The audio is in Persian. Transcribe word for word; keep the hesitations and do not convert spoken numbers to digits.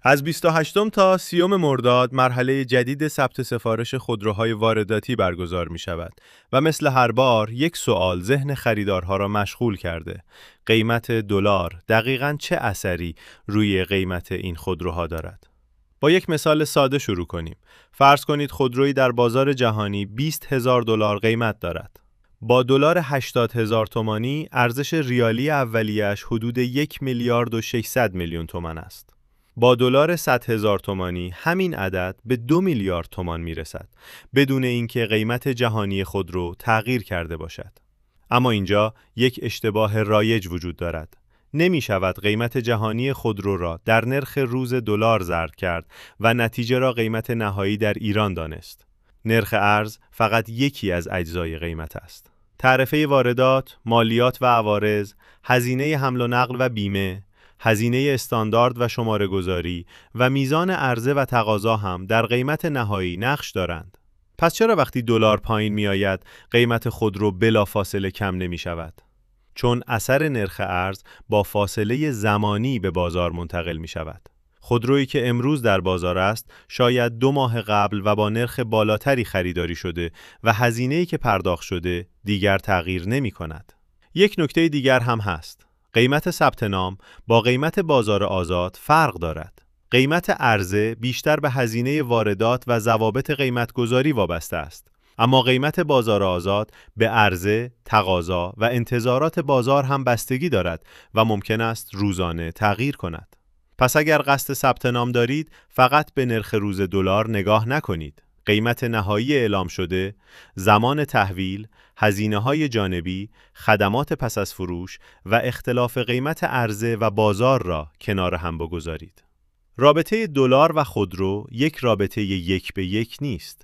از بیست و هشتم تا سیوم مرداد مرحله جدید ثبت سفارش خودروهای وارداتی برگزار می شود و مثل هر بار یک سوال ذهن خریدارها را مشغول کرده. قیمت دلار دقیقاً چه اثری روی قیمت این خودروها دارد؟ با یک مثال ساده شروع کنیم. فرض کنید خودرویی در بازار جهانی بیست هزار دلار قیمت دارد. با دلار هشتاد هزار تومانی ارزش ریالی اولیه‌اش حدود یک میلیارد و ششصد میلیون تومان است. با دلار صد هزار تومانی همین عدد به دو میلیارد تومان میرسد بدون اینکه قیمت جهانی خودرو تغییر کرده باشد. اما اینجا یک اشتباه رایج وجود دارد. نمی شود قیمت جهانی خودرو را در نرخ روز دلار ضرب کرد و نتیجه را قیمت نهایی در ایران دانست. نرخ ارز فقط یکی از اجزای قیمت است. تعرفه واردات، مالیات و عوارض، هزینه حمل و نقل و بیمه، هزینه استاندارد و شماره گذاری و میزان عرضه و تقاضا هم در قیمت نهایی نقش دارند. پس چرا وقتی دلار پایین می آید قیمت خودرو بلا فاصله کم نمی شود؟ چون اثر نرخ ارز با فاصله زمانی به بازار منتقل می شود. خودرویی که امروز در بازار است شاید دو ماه قبل و با نرخ بالاتری خریداری شده و هزینه‌ای که پرداخت شده دیگر تغییر نمی کند. یک نکته دیگر هم هست. قیمت ثبت نام با قیمت بازار آزاد فرق دارد. قیمت عرضه بیشتر به هزینه واردات و ضوابط قیمتگذاری وابسته است. اما قیمت بازار آزاد به عرضه، تقاضا و انتظارات بازار هم بستگی دارد و ممکن است روزانه تغییر کند. پس اگر قصد ثبت نام دارید، فقط به نرخ روز دلار نگاه نکنید. قیمت نهایی اعلام شده، زمان تحویل، هزینه‌های جانبی، خدمات پس از فروش و اختلاف قیمت عرضه و بازار را کنار هم بگذارید. رابطه دلار و خودرو یک رابطه یک به یک نیست.